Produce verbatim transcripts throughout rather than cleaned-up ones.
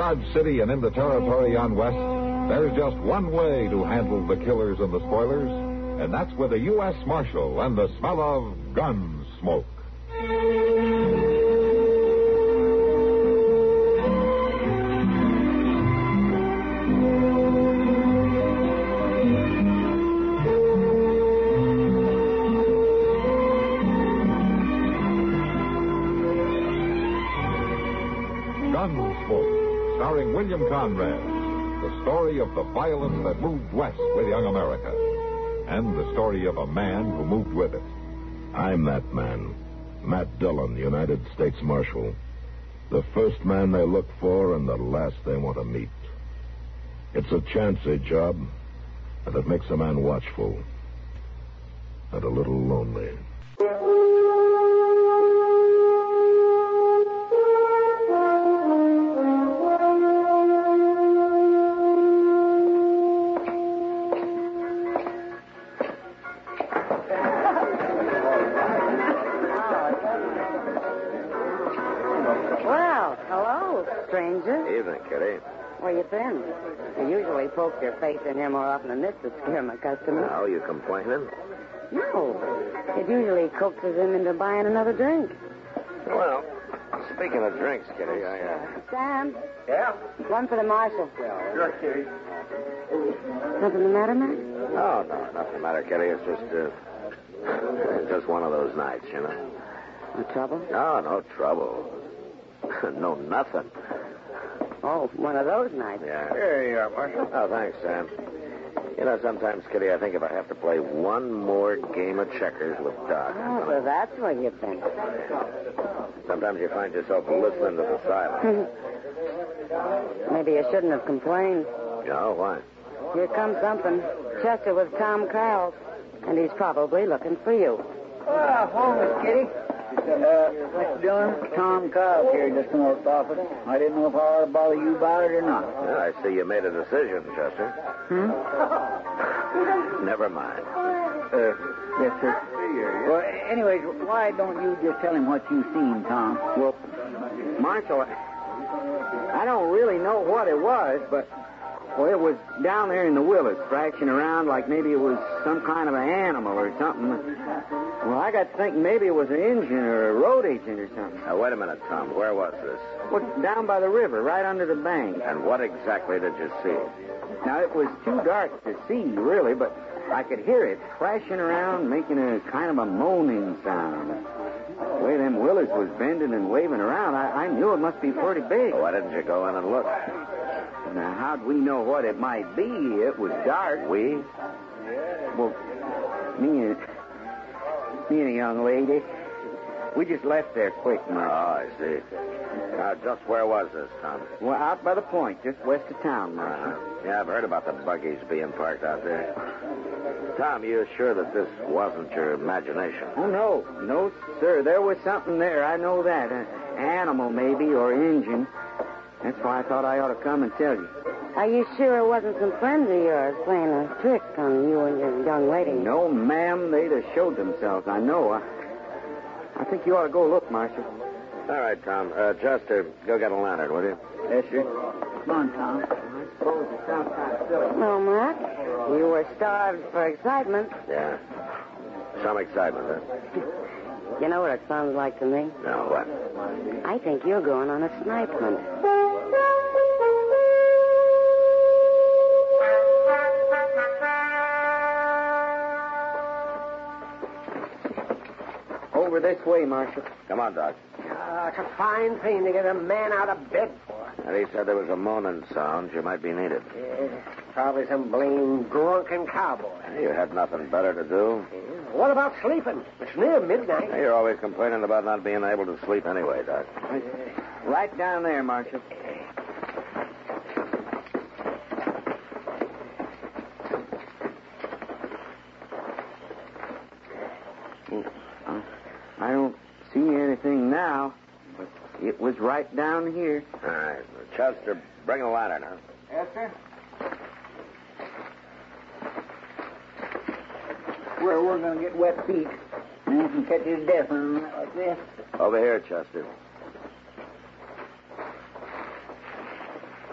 Dodge City and in the territory on West, there's just one way to handle the killers and the spoilers, and that's with a U S Marshal and the smell of gun smoke. Gunsmoke, starring William Conrad, the story of the violence that moved west with young America, and the story of a man who moved with it. I'm that man, Matt Dillon, United States Marshal. The first man they look for and the last they want to meet. It's a chancy job, and it makes a man watchful and a little lonely. Evening, Kitty. Where you been? You usually poke your face in here more often than this to scare my customers. Oh, you complaining? No. It usually coaxes him into buying another drink. Well, speaking of drinks, Kitty, I... Uh... Sam? Yeah? One for the marshal. Sure, Kitty. Nothing the matter, Matt? Oh, no, nothing the matter, Kitty. It's just, uh... It's just one of those nights, you know. No trouble? No, no trouble. No, nothing. Oh, one of those nights. Yeah. Here you are, Marshal. Oh, thanks, Sam. You know, sometimes, Kitty, I think if I have to play one more game of checkers with Doc. Oh, well, that's where you've been. Sometimes you find yourself listening to the silence. Maybe you shouldn't have complained. No, why? Here comes something. Chester with Tom Krause, and he's probably looking for you. Ah, home, Miss Kitty. Uh, Mister Dillon, Tom Cobb here just in the office. I didn't know if I ought to bother you about it or not. Well, I see you made a decision, Chester. Hmm? Never mind. Uh, yes, sir. Well, anyways, why don't you just tell him what you've seen, Tom? Well, Marshal, I don't really know what it was, but, well, it was down there in the willows, thrashing around like maybe it was some kind of an animal or something. Well, I got to thinking maybe it was an engine or a road agent or something. Now, wait a minute, Tom. Where was this? Well, down by the river, right under the bank. And what exactly did you see? Now, it was too dark to see, really, but I could hear it thrashing around, making a kind of a moaning sound. The way them willows was bending and waving around, I, I knew it must be pretty big. Well, why didn't you go in and look? Now, how'd we know what it might be? It was dark. We? Well, me and, me and a young lady, we just left there quick, Oh, Mark. I see. Now, just where was this, Tom? Well, out by the point, just west of town, Mark. Uh-huh. Yeah, I've heard about the buggies being parked out there. Tom, you're sure that this wasn't your imagination? Oh, no. No, sir. There was something there. I know that. An animal, maybe, or engine. That's why I thought I ought to come and tell you. Are you sure it wasn't some friends of yours playing a trick on you and your young lady? No, ma'am. They'd have showed themselves. I know. I, I think you ought to go look, Marshal. All right, Tom. Uh, Chester, go get a lantern, will you? Yes, sir. Come on, Tom. I suppose it sounds kind of silly. Well, Mac, you were starved for excitement. Yeah. Some excitement, huh? You know what it sounds like to me? No, what? I think you're going on a snipe hunt. Over this way, Marshal. Come on, Doc. Uh, it's a fine thing to get a man out of bed for. And he said there was a moaning sound. You might be needed. Yeah, probably some blame drunken cowboy. You had nothing better to do. Yeah. What about sleeping? It's near midnight. You're always complaining about not being able to sleep anyway, Doc. Right down there, Marshal. I don't see anything now, but it was right down here. All right. Chester, bring a lantern, huh? Yes, sir. Where we're going to get wet feet. Man can catch his death on a night like this. Over here, Chester.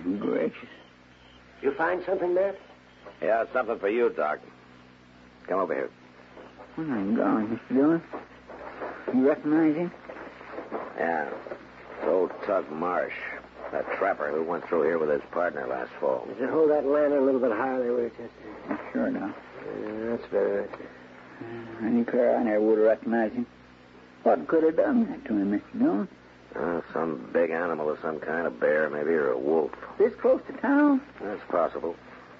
Gracious. You find something, Matt? Yeah, something for you, Doc. Come over here. Oh, I'm gone, Mister Dillon. You recognize him? Yeah. It's old Tug Marsh, that trapper who went through here with his partner last fall. Does it hold that lantern a little bit higher there, Winchester? Sure now. Yeah, that's better. Uh, I declare I never would have recognized him. What could have done that to him, Mister Dillon? Uh, some big animal of some kind, a bear maybe, or a wolf. This close to town? That's possible.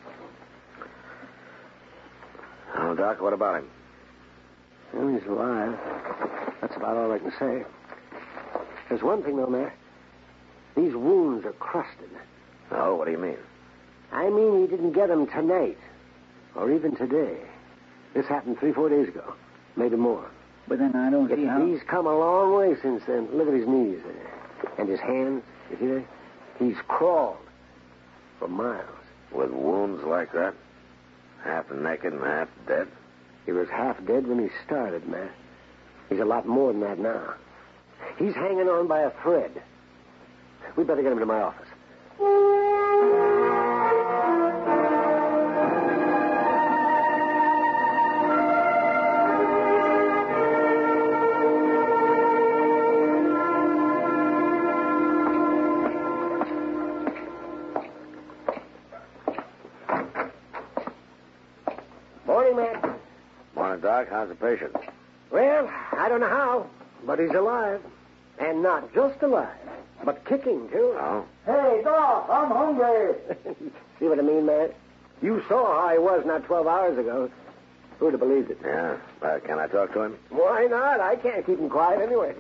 Oh, Doc, what about him? Well, he's alive. That's about all I can say. There's one thing, though, Matt. These wounds are crusted. Oh, what do you mean? I mean he didn't get them tonight. Or even today. This happened three, four days ago. Maybe more. But then I don't Yet see how... he's come a long way since then. Look at his knees there. And his hands. You see that? He's crawled for miles. With wounds like that? Half naked and half dead? He was half dead when he started, Matt. He's a lot more than that now. He's hanging on by a thread. We'd better get him to my office. Morning, Matt. Morning, Doc. How's the patient? Well, I don't know how, but he's alive. And not just alive, but kicking, too. Oh? Hey, Doc, I'm hungry. See what I mean, Matt? You saw how he was not twelve hours ago. Who'd have believed it? Yeah. Uh, can I talk to him? Why not? I can't keep him quiet anyway.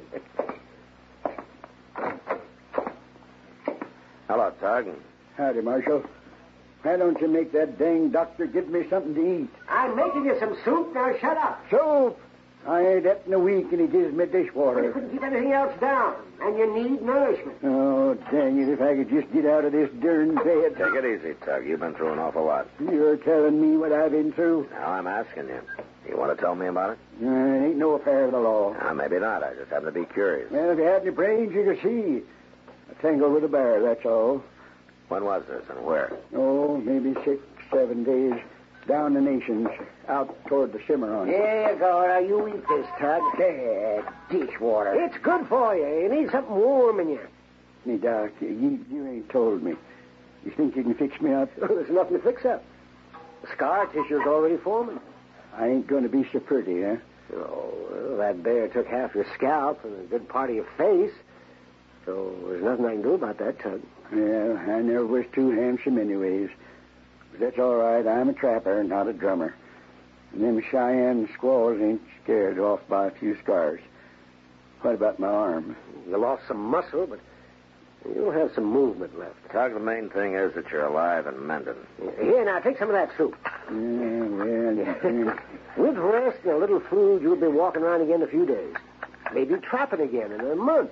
Hello, Tug. Howdy, Marshal. Why don't you make that dang doctor give me something to eat? I'm making you some soup. Now shut up. Soup? I ain't eaten in a week, and he gives me Well, you dishwater. couldn't keep anything else down, and you need nourishment. Oh, dang it, if I could just get out of this darn bed. Take it easy, Tug. You've been through an awful lot. You're telling me what I've been through? Now I'm asking you. You want to tell me about it? Uh, it ain't no affair of the law. Uh, maybe not. I just happen to be curious. Well, if you had any brains, you could see. I tangled with a bear, that's all. When was this and where? Oh, maybe six, seven days down the nations, out toward the Cimarron. Here you go. Now you eat this, Tug. There, dishwater. It's good for you. You need something warm in you. Me, Doc, you, you ain't told me. You think you can fix me up? There's nothing to fix up. The scar tissue's already forming. I ain't going to be so pretty, huh? Oh, well, that bear took half your scalp and a good part of your face. So there's nothing I can do about that, Tug. Yeah, I never was too handsome anyways. But that's all right. I'm a trapper, not a drummer. And them Cheyenne squaws ain't scared off by a few scars. What about my arm? You lost some muscle, but you'll have some movement left. Tug, the main thing is that you're alive and mending. Here, now, take some of that soup. Yeah, well, yeah. With rest and a little food, you'll be walking around again in a few days. Maybe trapping again in a month.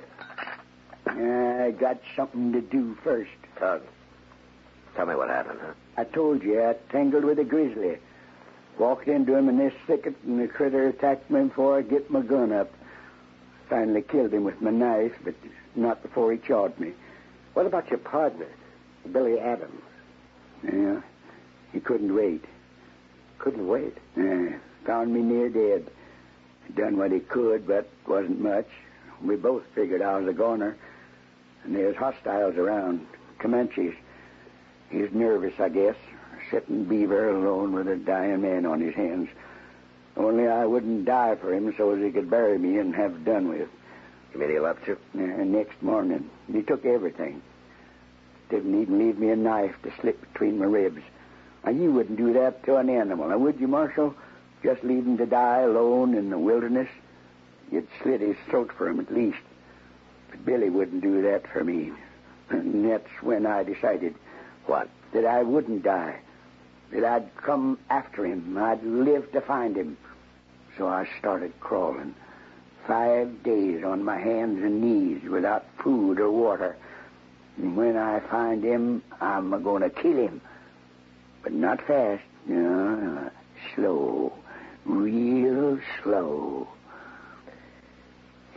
I got something to do first. Tug, tell me what happened, huh? I told you I tangled with a grizzly. Walked into him in this thicket, and the critter attacked me before I get my gun up. Finally killed him with my knife, but not before he chawed me. What about your partner, Billy Adams? Yeah, he couldn't wait. Couldn't wait. Yeah, found me near dead. Done what he could, but wasn't much. We both figured I was a goner. And there's hostiles around, Comanches. He's nervous, I guess, sitting beaver alone with a dying man on his hands. Only I wouldn't die for him so as he could bury me and have it done with. You mean he left you? Uh, next morning, he took everything. Didn't even leave me a knife to slip between my ribs. Now, you wouldn't do that to an animal, now, would you, Marshal? Just leave him to die alone in the wilderness? You'd slit his throat for him at least. But Billy wouldn't do that for me. And that's when I decided. What? That I wouldn't die. That I'd come after him. I'd live to find him. So I started crawling. Five days on my hands and knees without food or water. And when I find him, I'm going to kill him. But not fast. No, slow. Real slow.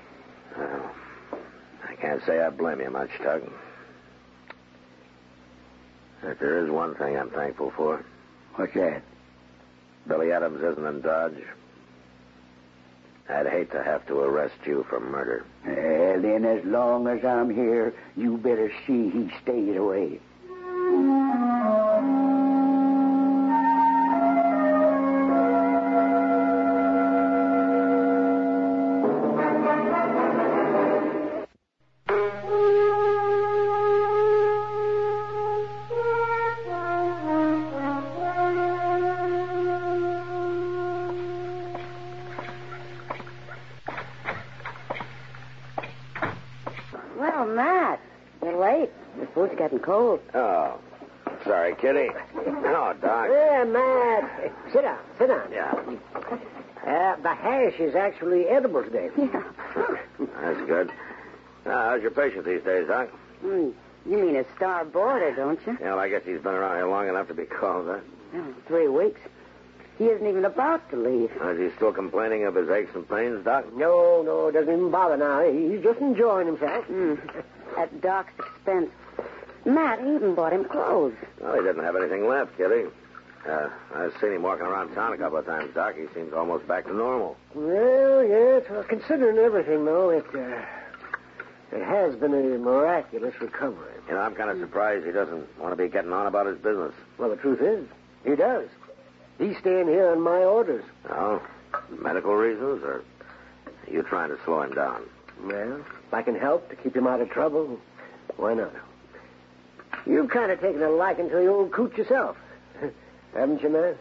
Well, I can't say I blame you much, Tug. But there is one thing I'm thankful for. What's that? Billy Adams isn't in Dodge. I'd hate to have to arrest you for murder. Well, then, as long as I'm here, you better see he stays away. Well, Matt, you're late. The food's getting cold. Oh, sorry, Kitty. No, Doc. Yeah, Matt. Sit down. Sit down. Yeah, Uh, the hash is actually edible today. Yeah. that's good. Uh, how's your patient these days, Doc? Mm, you mean a star boarder, don't you? Yeah, well, I guess he's been around here long enough to be called, huh? Oh, three weeks. He isn't even about to leave. Is he still complaining of his aches and pains, Doc? No, no, doesn't even bother now. He's just enjoying himself. Mm. At Doc's expense. Matt even bought him clothes. Well, he didn't have anything left, Kitty. Uh, I've seen him walking around town a couple of times, Doc. He seems almost back to normal. Well, yes. Well, considering everything, though, it uh, it has been a miraculous recovery. You know, I'm kind of surprised he doesn't want to be getting on about his business. Well, the truth is, he does. He's staying here on my orders. Oh, medical reasons, or are you trying to slow him down? Well, if I can help to keep him out of trouble, why not? You've kind of taken a liking to the old coot yourself. Haven't you, man?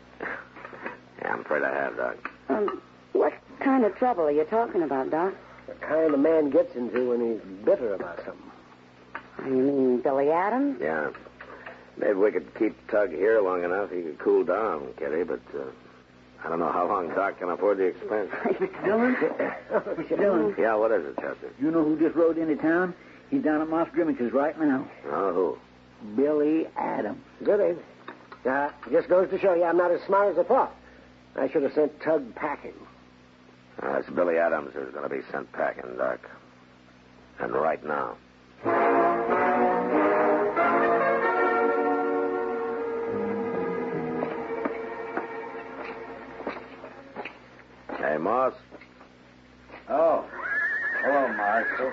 Yeah, I'm afraid I have, Doc. Um, what kind of trouble are you talking about, Doc? The kind a man gets into when he's bitter about something. You mean Billy Adams? Yeah. Maybe we could keep Tug here long enough. He could cool down, Kitty, but uh, I don't know how long Doc can afford the expense. Dillon? Mister Dillon, Yeah, what is it, Chester? you know who just rode into town? He's down at Moss Grimmich's right now. Oh, who? Billy Adams. Good, eh? Uh, just goes to show you I'm not as smart as I thought. I should have sent Tug packing. Uh, it's Billy Adams who's going to be sent packing, Doc. And right now. Hey, Moss. Oh. Hello, Marshal.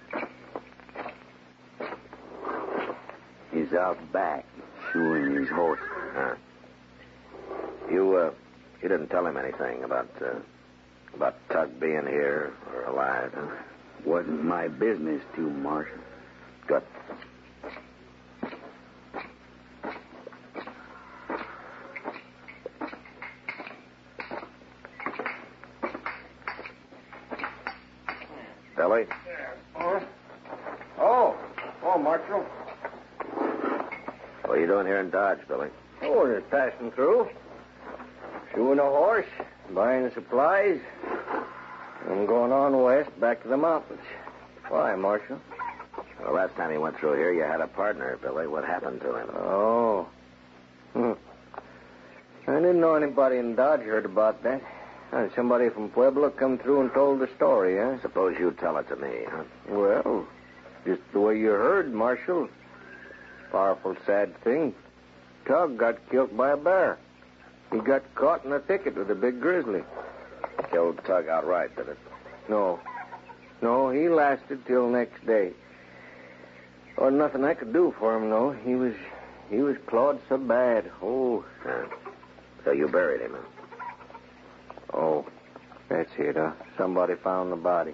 He's out back, shoeing his horse. Huh. You, uh, you didn't tell him anything about, uh, about Tug being here or alive, huh? Wasn't my business to, Marshal. Good. Billy? Oh. Oh. Oh, Marshal. What are you doing here in Dodge, Billy? Oh, just passing through. Shoeing a horse, buying supplies. I'm going on west, back to the mountains. Why, Marshal? Well, last time you went through here, you had a partner, Billy. What happened to him? Oh. Hmm. I didn't know anybody in Dodge heard about that. Uh, somebody from Pueblo come through and told the story, huh? Suppose you tell it to me, huh? Well, just the way you heard, Marshal. Powerful sad thing. Tug got killed by a bear. He got caught in a thicket with a big grizzly. Killed Tug outright, did it? No. No, he lasted till next day. Oh, nothing I could do for him, though. He was he was clawed so bad. Oh. Yeah. So you buried him, huh? Oh, that's it, huh? Somebody found the body.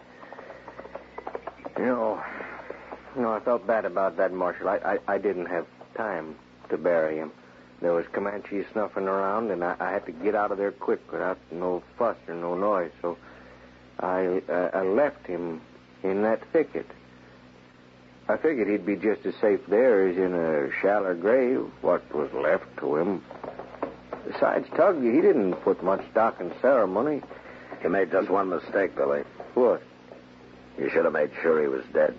You know, you know, I felt bad about that, Marshal. I, I, I didn't have time to bury him. There was Comanches snuffing around, and I, I had to get out of there quick without no fuss or no noise. So I, uh, I left him in that thicket. I figured he'd be just as safe there as in a shallow grave, what was left to him. Besides, Tug, he didn't put much stock in ceremony. You made just one mistake, Billy. What? You should have made sure he was dead.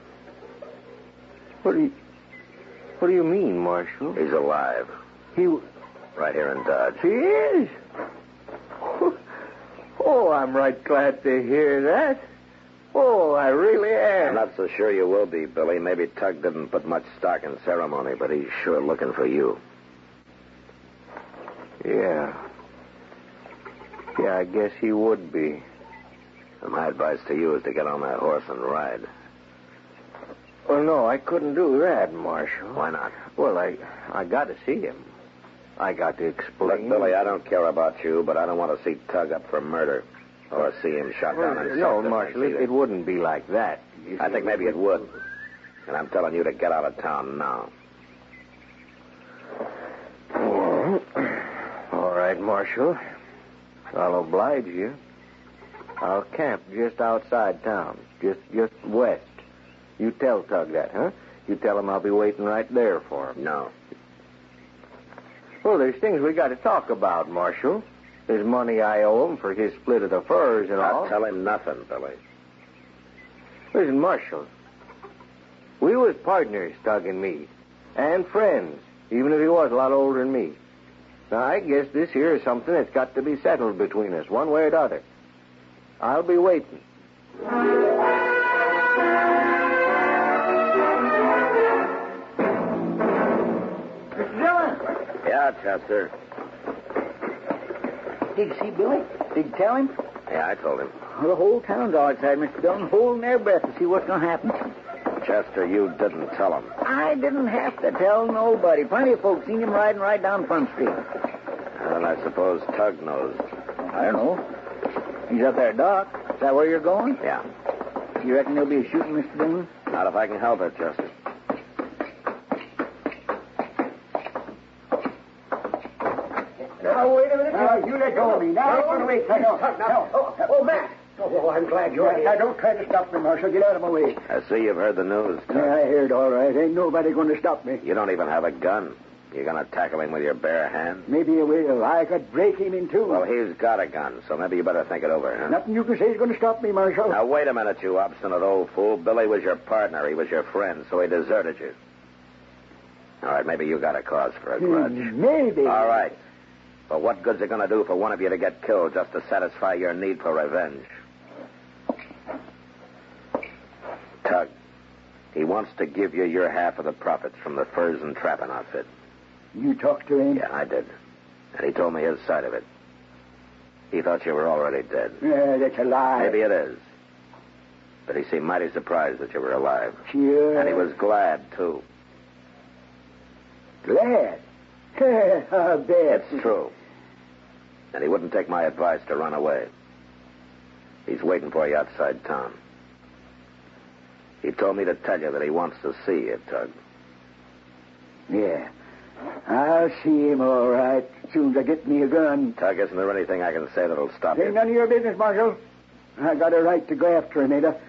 What do you... What do you mean, Marshal? He's alive. He... Right here in Dodge. He is? Oh, I'm right glad to hear that. Oh, I really am. I'm not so sure you will be, Billy. Maybe Tug didn't put much stock in ceremony, but he's sure looking for you. Yeah. Yeah, I guess he would be. And my advice to you is to get on that horse and ride. Well, no, I couldn't do that, Marshal. Why not? Well, I I got to see him. I got to explain. Look, Billy, I don't care about you, but I don't want to see Tug up for murder. Or see him shot down in No, self-defense Marshal, it, either. it wouldn't be like that. You I see, think maybe it would. And I'm telling you to get out of town now. Oh, all right, Marshal. I'll oblige you. I'll camp just outside town, just just west. You tell Tug that, huh? You tell him I'll be waiting right there for him. No. Well, there's things we got to talk about, Marshal. There's money I owe him for his split of the furs and all. I'll tell him nothing, Billy. Listen, Marshal. We was partners, Tug and me. And friends, even if he was a lot older than me. Now, I guess this here is something that's got to be settled between us, one way or the other. I'll be waiting. Mister Dillon! Yeah, Chester. Did you see Billy? Did you tell him? Yeah, I told him. Well, the whole town's outside, Mister Dillon, holding their breath to see what's going to happen. Chester, you didn't tell him. I didn't have to tell nobody. Plenty of folks seen him riding right down Front Street. And I suppose Tug knows. I don't know. He's up there, Doc. Is that where you're going? Yeah. You reckon there'll be a shooting, Mister Dillon? Not if I can help it, Chester. Now, wait a minute. Now, you let go of me. Now, No, wait, wait, no, no. Oh, oh, Matt. Oh, I'm glad you're here. Now, don't try to stop me, Marshal. Get out of my way. I see you've heard the news, Tug. Yeah, I heard all right. Ain't nobody going to stop me. You don't even have a gun. You're going to tackle him with your bare hands? Maybe you will. I could break him in two. Well, he's got a gun, so maybe you better think it over, huh? Nothing you can say is going to stop me, Marshal. Now, wait a minute, you obstinate old fool. Billy was your partner. He was your friend, so he deserted you. All right, maybe you got a cause for a grudge. Hmm, maybe. All right. But what good's it going to do for one of you to get killed just to satisfy your need for revenge? Tug, he wants to give you your half of the profits from the furs and trapping outfit. You talked to him? Yeah, I did. And he told me his side of it. He thought you were already dead. Yeah, that's a lie. Maybe it is. But he seemed mighty surprised that you were alive. Sure. And he was glad, too. Glad? I bet. It's true. And he wouldn't take my advice to run away. He's waiting for you outside town. He told me to tell you that he wants to see you, Tug. Yeah. I'll see him all right as soon as I get me a gun. Tug, isn't there anything I can say that'll stop Ain't you? none of your business, Marshal. I got a right to go after him, ain't I?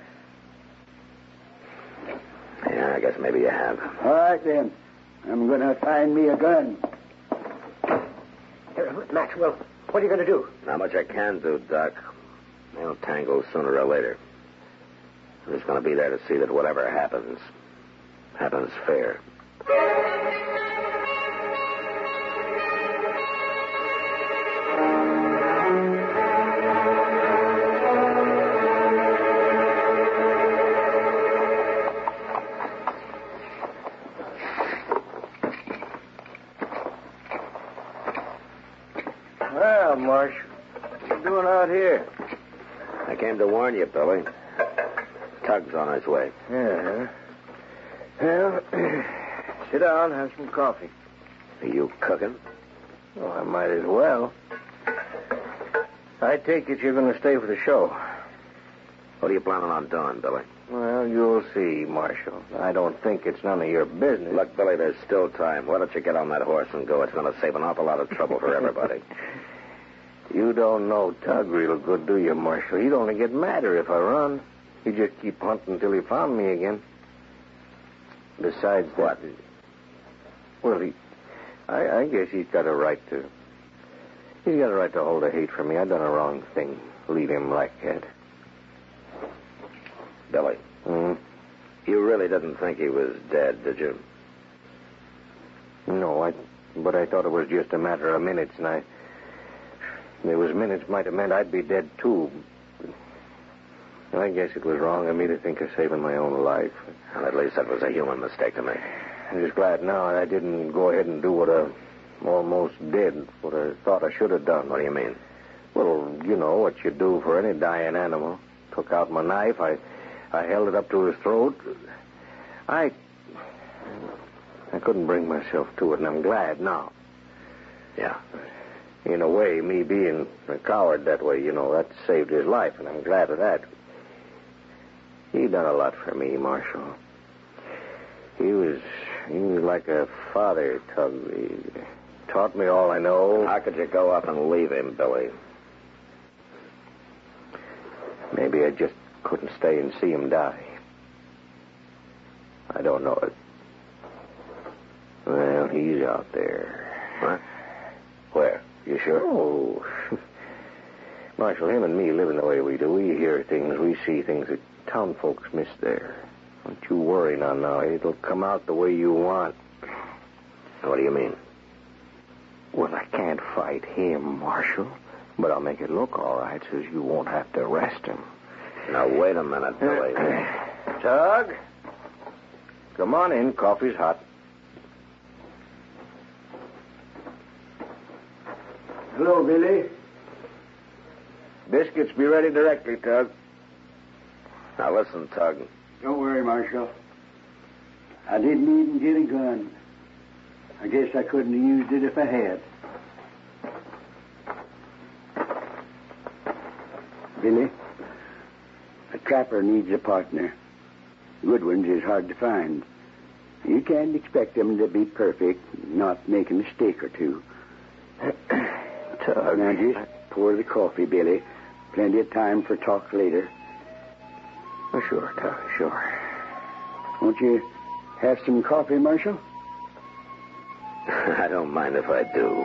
Yeah, I guess maybe you have. All right, then. I'm going to find me a gun. Here, Maxwell, what are you going to do? Not much I can do, Doc. They'll tangle sooner or later. I'm just going to be there to see that whatever happens, happens fair. Well, Marsh, what you doing out here? I came to warn you, Billy. Tug's on his way. Yeah. Well, sit down, have some coffee. Are you cooking? Oh, I might as well. I take it you're going to stay for the show. What are you planning on doing, Billy? Well, you'll see, Marshal. I don't think it's none of your business. Look, Billy, there's still time. Why don't you get on that horse and go? It's going to save an awful lot of trouble for everybody. You don't know Tug real good, do you, Marshal? He'd only get madder if I run. He'd just keep hunting until he found me again. Besides What? that, well, he, I, I guess he's got a right to. He's got a right to hold a hate for me. I done a wrong thing. Leave him like that. Billy, Hmm? you really didn't think he was dead, did you? No, I. But I thought it was just a matter of minutes, and I. There was minutes might have meant I'd be dead too. I guess it was wrong of me to think of saving my own life. Well, at least that was a human mistake to make. I'm just glad now I didn't go ahead and do what I almost did, what I thought I should have done. What do you mean? Well, you know what you do for any dying animal. Took out my knife. I, I held it up to his throat. I, I couldn't bring myself to it, and I'm glad now. Yeah. In a way, me being a coward that way, you know, that saved his life, and I'm glad of that. He done a lot for me, Marshal. He was, he was like a father, Tug. He taught me all I know. How could you go up and leave him, Billy? Maybe I just couldn't stay and see him die. I don't know it. Well, he's out there. What? Where? You sure? Oh. Marshal, him and me living the way we do, we hear things, we see things that town folks miss there. Don't you worry now, now. It'll come out the way you want. What do you mean? Well, I can't fight him, Marshal. But I'll make it look all right so you won't have to arrest him. Now, wait a minute, Billy. Tug? Come on in. Coffee's hot. Hello, Billy. Biscuits be ready directly, Tug. Now, listen, Tug. Don't worry, Marshal. I didn't even get a gun. I guess I couldn't have used it if I had. Billy, a trapper needs a partner. Good ones is hard to find. You can't expect them to be perfect, not make a mistake or two. Tug. Now, just pour the coffee, Billy. Plenty of time for talk later. Oh, sure, Tug, sure. Won't you have some coffee, Marshal? I don't mind if I do.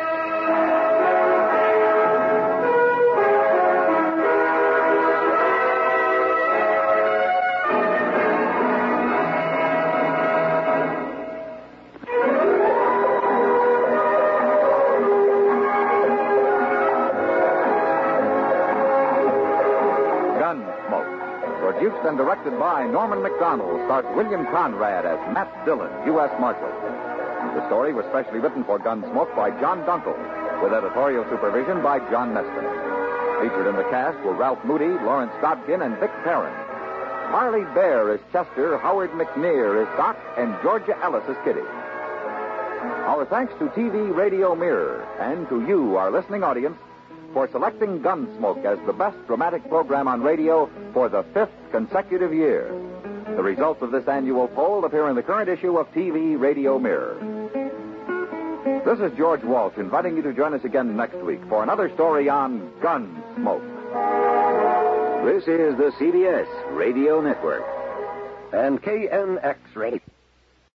Produced and directed by Norman Macdonald, stars William Conrad as Matt Dillon, U S Marshal. The story was specially written for Gunsmoke by John Dunkel, with editorial supervision by John Neston. Featured in the cast were Ralph Moody, Lawrence Godkin, and Vic Perrin. Harley Bear is Chester, Howard McNear is Doc, and Georgia Ellis is Kitty. Our thanks to T V Radio Mirror and to you, our listening audience, for selecting Gunsmoke as the best dramatic program on radio for the fifth consecutive year. The results of this annual poll appear in the current issue of T V Radio Mirror. This is George Walsh inviting you to join us again next week for another story on Gunsmoke. This is the C B S Radio Network. And K N X Radio.